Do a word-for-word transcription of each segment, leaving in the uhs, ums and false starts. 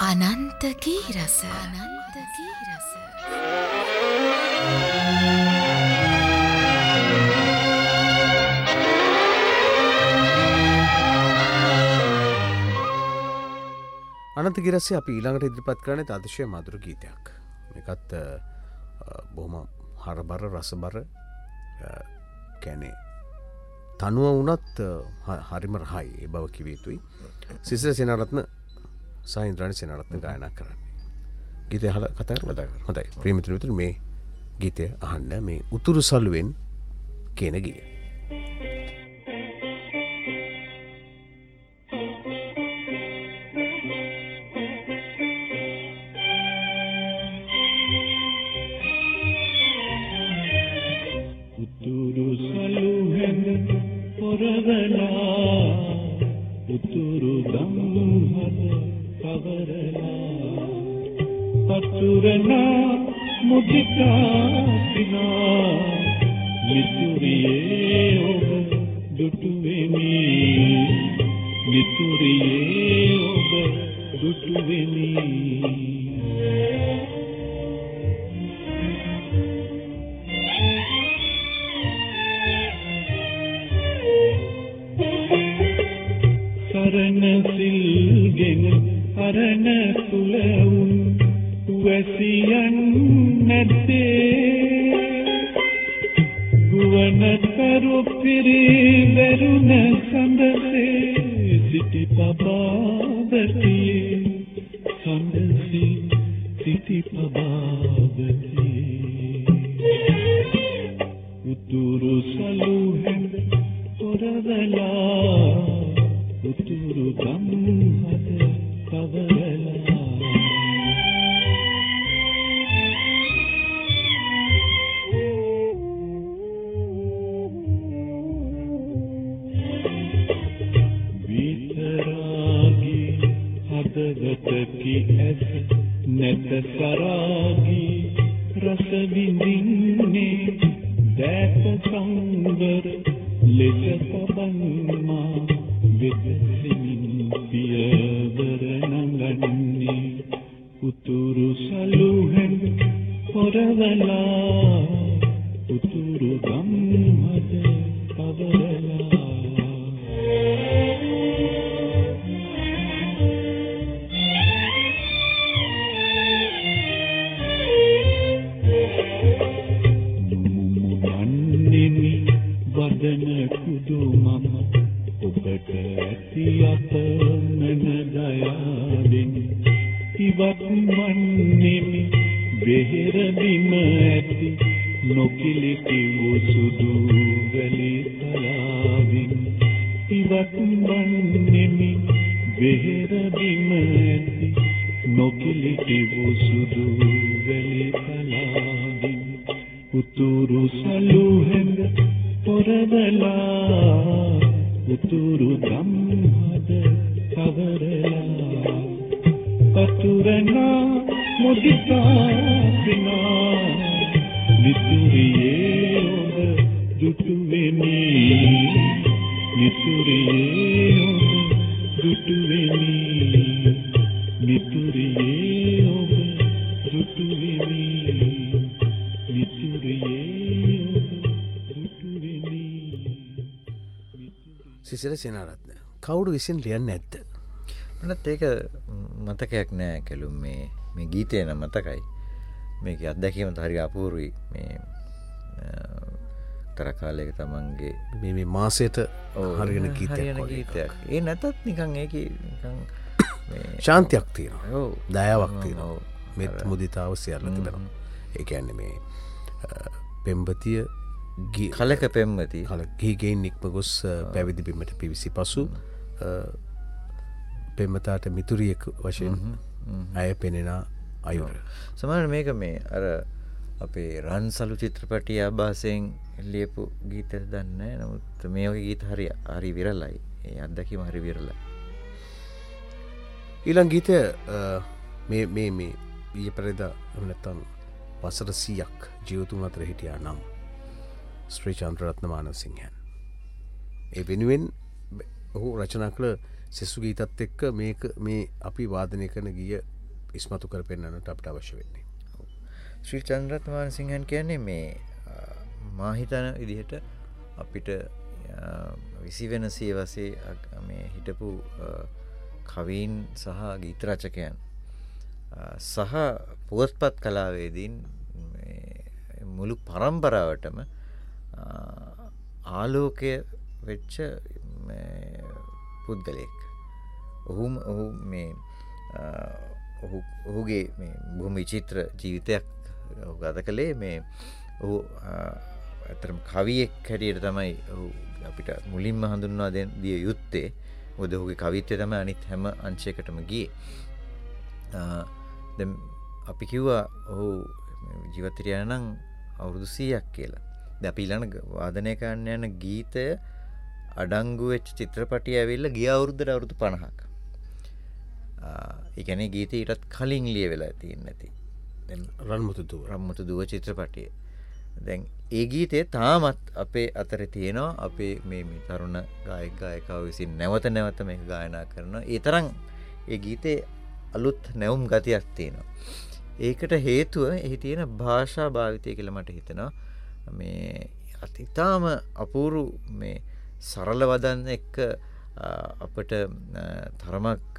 අනන්ත ගී රස අනන්ත ගී රස අනන්ත ගී රසයේ අපි ඊළඟට ඉදිරිපත් කරන්නේ අතිශය මధుර ගීතයක්. මේකත් බොහොම හරබර රසබර කියන්නේ තනුව වුණත් හරිම රහයි ඒ බව කිව යුතුයි. සිසිර සේනාරත්න සහ ඉන්ද්‍රාණි සේනාරත්න ගායනා කරන්නේ. ගීතය අහලා කතා කරලා කතා කරමු. හොඳයි. ප්‍රිය මිත්‍රයෝ මේ ගීතය අහන්න මේ උතුරු සළුවෙන් කියන ගීය. සිසිර සේනාරත්න කවුරු විසින් ලියන්නේ නැද්ද? මට ඒක මතකයක් නෑ කලුම් මේ මේ ගීතය නම් මතකයි. මේකේ අත්දැකීම හරි අපූර්වයි. මේ තර කාලයක තමන්ගේ මේ මේ මාසෙට හරියන ගීතයක් ගීතයක්. ඒ නැතත් නිකන් ඒකේ නිකන් මේ ශාන්තියක් තියෙනවා. ඔව්. දයාවක් තියෙනවා. මෙත් මුදිතාව සියල්ල තිබෙනවා. ඒ කියන්නේ මේ පෙම්බතිය කලක පෙම්වති ගීගෙන් නික්ම ගොස් පැවිදි බිමට පිවිසි පසු පෙම්වතාට මිතුරියෙක් වශයෙන් අය පෙනෙන අයුර. සමහරවිට මේක මේ අර අපේ රන්සලු චිත්‍රපටය ආభాසයෙන් ලියපු ගීතයක් දන්නේ නැහැ. නමුත් මේ වගේ ගීත හරි හරි විරලයි. ඒ අත්දැකීම හරි විරලයි. ඊළඟ ගීතය මේ මේ මේ ඊයේ පෙරේදා එහෙම නැත්නම් වසර සීයක් ජීවතුන් අතර හිටියා නම් ශ්‍රී චන්ද්‍රරත්න මානවසිංහන්. ඒ වෙනුවෙන් ඔහු රචනා කළ සෙසු ගීතත් එක්ක මේක මේ අපි වාදනය කරන ගීය ඉස්මතු කර පෙන්වන්නට අපට අවශ්‍ය වෙන්නේ. ශ්‍රී චන්ද්‍රරත්න මානසිංහන් කියන්නේ මේ මා හිතන විදිහට අපිට විසි වෙන සියවසේ මේ හිටපු කවීන් සහ ගීත රචකයන් සහ පුවත්පත් කලාවේදීන් මුළු පරම්පරාවටම ආලෝකය වෙච්ච පුද්ගලයෙක්. ඔහු ඔහු මේ ඔහු ඔහුගේ මේ බොහොම විචිත්‍ර ජීවිතයක් ගත කළේ මේ ඔහු අතරම කවියෙක් හැටියට තමයි ඔහු අපිට මුලින්ම හඳුන්වා දෙන්න දිය යුත්තේ. මොකද ඔහුගේ කවිත්වය තමයි අනිත් හැම අංශයකටම ගියේ. දැන් අපි කිව්වා ඔහු ජීවත් වෙලා නම් අවුරුදු සීයක් කියලා. දැන් අපි ඊළඟ වාදනය කරන්න යන ගීතය අඩංගු වෙච්ච චිත්‍රපටිය ඇවිල්ලා ගිය අවුරුද්දට අවුරුදු පනහක්. ඒ කියන්නේ ගීතය ඊටත් කලින් ලියවිලා තියෙන්නේ නැති. දැන් රන්මුතු දුව රන්මුතු දුව චිත්‍රපටිය. දැන් ඒ ගීතය තාමත් අපේ අතරේ තියෙනවා. අපේ මේ මේ තරුණ ගායක ගායිකාවෝ විසින් නැවත නැවත මේක ගායනා කරනවා. ඒ තරම් ඒ ගීතේ අලුත් නැවුම් ගතියක් තියෙනවා. ඒකට හේතුව එහි තියෙන භාෂා භාවිතය කියලා මට හිතෙනවා. මේ අතිතාම අපූරු මේ සරල වදන් එක්ක අපට තරමක්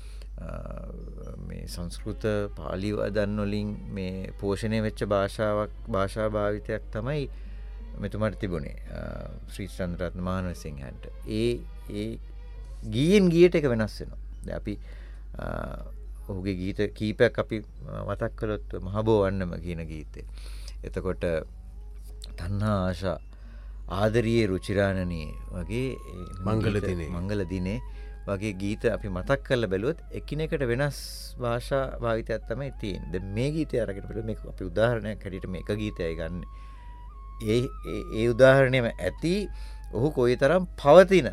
මේ සංස්කෘත පාලි වදන් වලින් මේ පෝෂණය වෙච්ච භාෂාවක් භාෂා භාවිතයක් තමයි මෙතුමාට තිබුණේ ශ්‍රී චන්ද්‍රරත්න මානසිංහන්ට. ඒ ඒ ගීයෙන් ගීයට එක වෙනස් වෙනවා. දැන් අපි ඔහුගේ ගීත කීපයක් අපි මතක් කළොත් මහබෝ වන්නම කියන ගීතය. එතකොට තණ්හා ආශා ආදරියේ රුචිරාණනී වගේ මංගල දිනේ මංගල දිනේ වගේ ගීත අපි මතක් කරලා බැලුවොත් එකිනෙකට වෙනස් භාෂා භාවිතයක් තමයි තියෙන්නේ. දැන් මේ ගීතය අරගෙන බලුවොත් මේක අපි උදාහරණයක් හැටියට මේක ගීතයයි ගන්න. ඒ ඒ උදාහරණයම ඇති ඔහු කොයිතරම් පවතින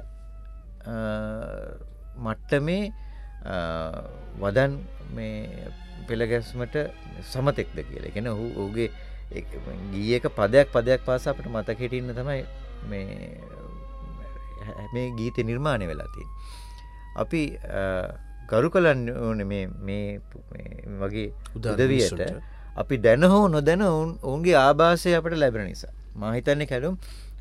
මට්ටමේ වදන් මේ පෙළගැස්මට සමතෙක්ද කියලා. ඒ කියන්නේ ඔහු ඔහුගේ ගීයක පදයක් පදයක් පාසා අපිට මතක හිටින්න තමයි මේ මේ ගීත නිර්මාණය වෙලා තියෙන්නේ. අපි ගරු කලන්න ඕනේ මේ මේ වගේ උදවියට අපි දැන හෝ නොදැන ඔවුන්ගේ ආభాසය අපිට ලැබෙන නිසා. මා හිතන්නේ කැලුම්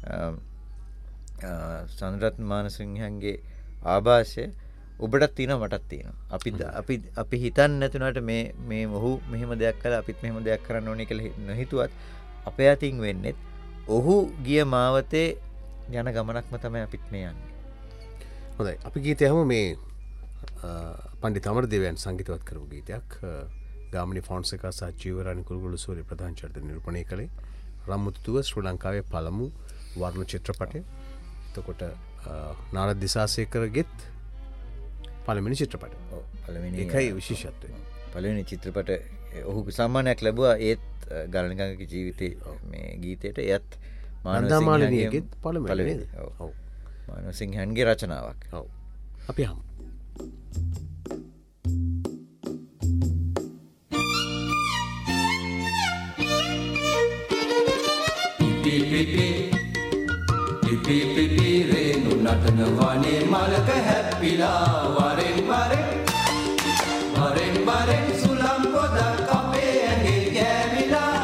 චන්ද්‍රරත්න මානසිංහන්ගේ ආభాසය ඔබටත් තියෙනවා මටත් තියෙනවා. අපි අපි අපි හිතන්නේ නැතුණාට මේ මේ ඔහු මෙහෙම දෙයක් කළා අපිත් මෙහෙම දෙයක් කරන්න ඕනේ කියලා නොහිතුවත් අපේ අතින් වෙන්නේ ඔහු ගිය මාවතේ යන ගමනක්ම තමයි අපිත් මේ යන්නේ. හොඳයි. අපි ගීතය අහමු. මේ පණ්ඩිත අමරදේවයන් සංගීතවත් කරපු ගීතයක්. ගාමිණී ෆොන්සේකා සහ ජීවරාණි කුරුගොඩු සූරිය ප්‍රධාන චරිත නිරූපණය කළේ රන්මුතු දුව ශ්‍රී ලංකාවේ පළමු වර්ණ චිත්‍රපටය. එතකොට නාරද දිසාසේකරගෙත් පළවෙනි චිත්‍රපටය. ඔව් පළවෙනි ඒකයි විශේෂත්වය. පළවෙනි චිත්‍රපට ඔහු සම්මානයක් ලැබුවා ඒත් ගානගංගගේ ජීවිතේ මේ ගීතයට එයත් මානසිංහන්ගේත් පළවෙනි. ඔව් මානසිංහන්ගේ රචනාවක්. ඔව් අපි අහමු. පිපි පිපි පිපි රේනු නටන වනේ මලක හැප්පිලා වරෙන් වරෙන් වරෙන් වරෙන් සුලම් පොදක් අපේ ඇඟේ ගෑවිලා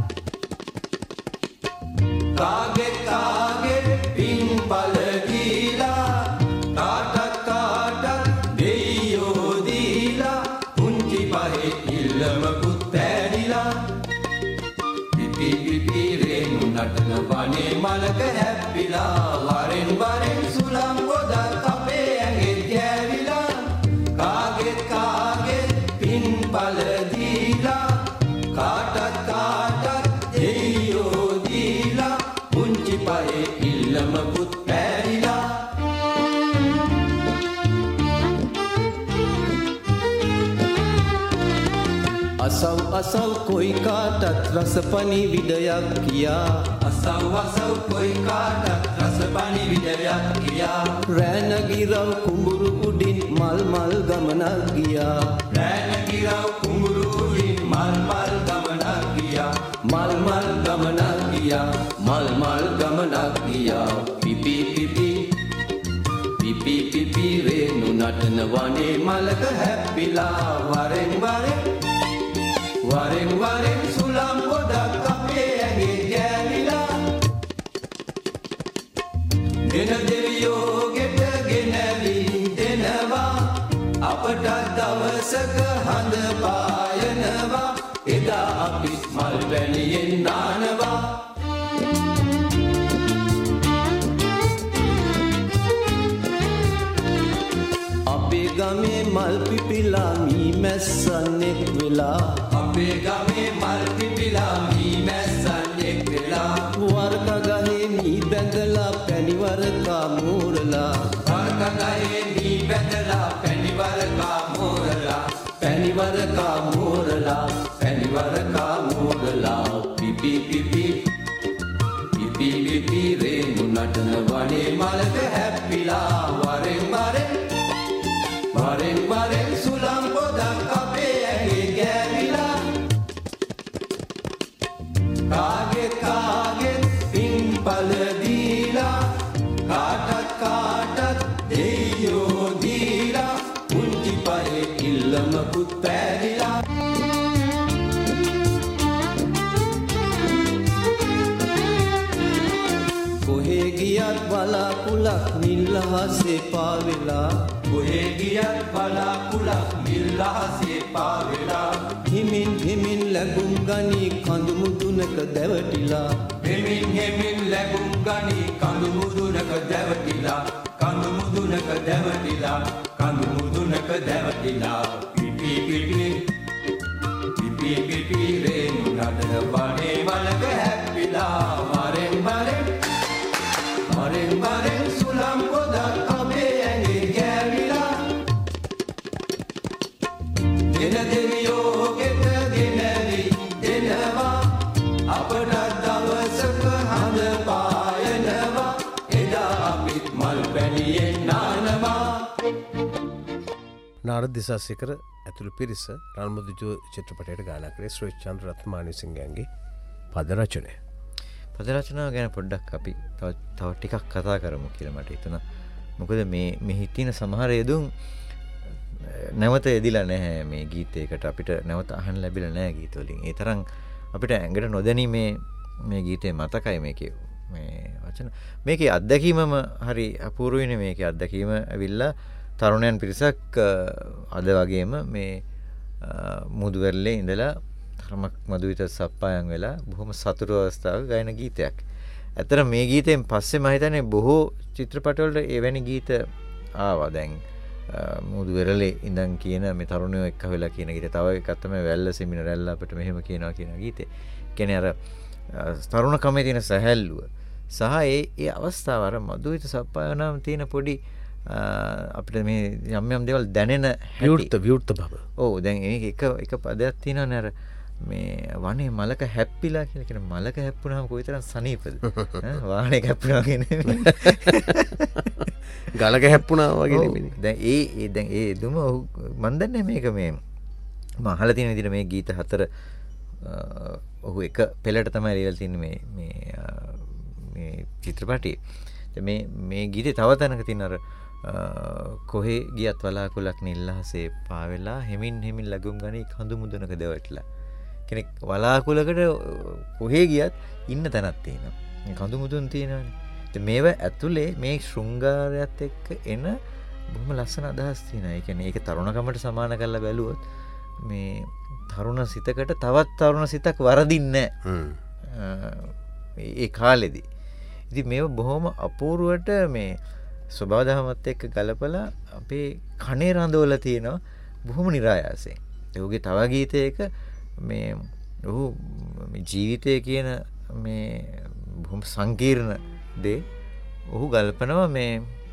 කාගේ කාගේ පින්පල දීලා කාටක් කාටක් දෙයියෝ දීලා පුංචි පහේ ඉල්ලමකුත් පැඩිලා පිපි පිපි රේනු නටන වනේ මලක හැප්පිලා වරෙන් වරෙන් සුලම් පොදක් අපේ ඇඟේ ගෑවිලා කාගේ කාගේ පින්පල දීලා කාටක් කාටක් දෙයියෝ දීලා පුංචි පහේ ඉල්ලමකුත් පැරිලා අසව් අසව් කොයි කාටත් රසපනි විඩයක් කියා අසව් අසව් කොයි කාටත් රසපනි විඩයක් කියා රෑනගිරව් කුඹුරු උඩින් මල් මල් ගමනක් ගියා රෑනගිරව් කුඹුරු උඩින් මල් මල් ගමනක් ගියා මල් මල් ගමනක් ගියා මල් මල් ගමනක් ගියා පිපි පිපි පිපි පිපි රේනු නට නටන වනේ මලක හැප්පිලා වරෙන් වරෙන් වරෙන් වරෙන් සුළං ගොඩක් අපේ ඇඟේ ගෑවිලා දෙන දෙවියෝ ගෙට ගෙනවින් දෙනවා අපට දවසක හඳ පායනවා එදා අපි මල් වැලියෙන් නානවා අපේ ගමේ මල් පිපිලා මී මැස්සන්ෙක් වෙලා අපේ ගමේ මල් පිපිලා මී මැස්සන්ෙක් වෙලා වර්ක ගහේ මී බැඳලා පැණිවරකා මෝරලා වර්ක ගහේ මී බැඳලා පැණිවරකා මෝරලා පැණිවරකා මෝරලා පැණිවරකා මෝරලා පිපි පිපි පිපි පිපි රේණු නටන වනේ මලක හැප්පිලා වරෙන් වරෙන් වරෙන් වරෙන් සුළං පොදක් අපේ ඇඟේ ගෑවිලා කාගෙත් කාගෙත් පින්පල දීලා කාටත් කාටත් දෙයියෝ දීලා පුංචි පහේ ඉල්ලමකුත් පෑදිලා කොහේ ගියත් බලාකුලක් නිල්හසේ පාවෙලා කොහේ ගියත් බලාකුලක් නිල්හසේ පාවෙලා හිමින් හිමින් ලැබුම් ගනී කඳු මුදුනක දැවටිලා හිමින් හිමින් ලැබුම් ගනී කඳු මුදුනක දැවටිලා කඳු මුදුනක දැවටිලා කඳු මුදුනක දැවටිලා පිපි පිපි පිපි පිපි රේණු නටන වනේ මලක හැප්පිලා වරෙන් වරෙන් වරෙන් වරෙන් සුළං පොදක් අපේ ඇඟේ ගෑවිලා දෙන දෙවියෝ ගෙට ගෙනවි දෙනවා අපට දවසක හඳ පායනවා එදා අපිත් මල් පැණියෙන් නානවා නාරද දිසාසේකර ඇතුළු පිරිස රන්මුදු චිත්‍රපටයට ගායනා කරේ ශ්‍රී චන්ද්‍ර රත්නමානසිංහයන්ගේ පද රචනය. පද රචනාව ගැන පොඩ්ඩක් අපි තව තව ටිකක් කතා කරමු කියලා මට හිතුණා. මොකද මේ මෙහි තියෙන සමහර යෙදුම් නැවත එදිලා නැහැ මේ ගීතයකට අපිට නැවත අහන්න ලැබිලා නැහැ ගීත වලින්. ඒ තරම් අපිට ඇඟට නොදැනී මේ මේ ගීතේ මතකයි මේකේ මේ වචන. මේකේ අත්දැකීමම හරි අපූර්වයිනේ මේකේ අත්දැකීම ඇවිල්ලා තරුණයන් පිරිසක් අද වගේම මේ මුදුවැරලේ ඉඳලා තරමක් මధుවිත සප්පායන් වෙලා බොහොම සතුටු අවස්ථාවක ගායන ගීතයක්. ඇත්තට මේ ගීතයෙන් පස්සේ මම හිතන්නේ බොහෝ චිත්‍රපටවල එවැනි ගීත ආවා. දැන් මුදුවැරලේ ඉඳන් කියන මේ තරුණයෝ එක්ක වෙලා කියන ගීතය. තව එකක් තමයි වැල්ල සෙමින රැල්ල අපිට මෙහෙම කියනවා කියන ගීතේ. කියන්නේ අර තරුණ කමේ තියෙන සැහැල්ලුව සහ ඒ ඒ අවස්ථාව අර මధుවිත සප්පාය නම් තියෙන පොඩි අපිට මේ යම් යම් දේවල් දැනෙන විවෘත විවෘත බව. ඔව් දැන් මේක එක එක පදයක් තියෙනවනේ අර මේ වනේ මලක හැප්පිලා කියලා කියන මලක හැප්පුණාම කොයිතරම් සනීපද ඈ වාහනේ හැප්පුණා කියන්නේ ගලක හැප්පුණා වගේ නෙමෙයි. දැන් ඒ ඒ දැන් ඒ දුම මන් දන්නේ මේක මේ මම අහලා තියෙන විදිහට මේ ගීත හතර ඔහු එක පෙළට තමයි ලියලා තින්නේ මේ මේ මේ චිත්‍රපටයේ. මේ මේ ගීතේ තව තැනක තියෙන අර කොහේ ගියත් වලාකුලක් නිල්හසේ පාවෙලා හෙමින් හෙමින් ලැබුම් ගනී කඳු මුදුනක දෙවටලා කෙනෙක් වලාකුලකට කොහේ ගියත් ඉන්න තැනක් තියෙනවා. මේ කඳු මුදුන් තියෙනවානේ. ඉතින් මේව ඇතුලේ මේ ශෘංගාරයත් එක්ක එන බොහොම ලස්සන අදහස් තියෙනවා. ඒ කියන්නේ ඒක තරුණකමට සමාන කරලා බැලුවොත් මේ තරුණ සිතකට තවත් තරුණ සිතක් වරදින්නේ නැහැ. ඒ කාලෙදී. ඉතින් මේව බොහොම අපූර්වට මේ ස්වභාව දහමත් එක්ක ගලපලා අපේ කනේ රඳවලා තියෙනවා බොහොම નિરાයාසයෙන්. ඒකේ තව ගීතයක මේ ඔහු ජීවිතය කියන මේ බොහොම සංකීර්ණ දේ ඔහු ගල්පනවා මේ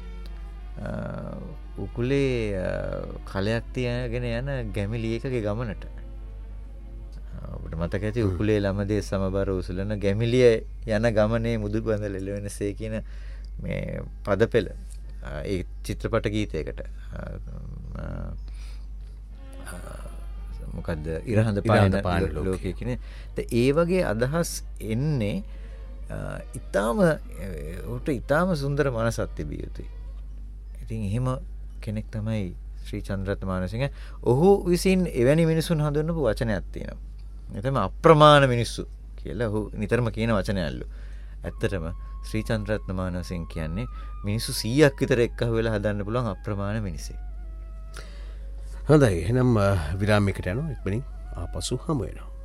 උකුලේ කලයක් තියාගෙන යන ගැමිලියකගේ ගමනට. ඔබට මතක ඇති උකුලේ ළමදේ සමබර උසලන ගැමිලිය යන ගමනේ මුදු බඳ ලෙලවෙනසේ කියන මේ පදපෙළ ඒ චිත්‍රපට ගීතයකට මොකද්ද ඉරහඳ පායන ලෝකයේ කියන. ඒ වගේ අදහස් එන්නේ ඊටාම උට ඊටාම සුන්දර මනසක් තිබිය යුතුයි. ඉතින් එහෙම කෙනෙක් තමයි ශ්‍රී චන්ද්‍රරත්න මානවසිංහ ඔහු විසින් එවැනි මිනිසුන් හඳුන්වපු වචනයක් තියෙනවා. ඒ තමයි අප්‍රමාණ මිනිස්සු කියලා ඔහු නිතරම කියන වචනයල්ලු. ඇත්තටම ශ්‍රී චන්ද්‍රරත්න මානවසිංහ කියන්නේ මිනිස්සු සීයක් විතර එක්කහුව වෙලා හදන්න පුළුවන් අප්‍රමාණ මිනිසෙක්. හොඳයි එහෙනම් විරාමයකට යනවා ඉක්මනින් ආපසු හමු වෙනවා.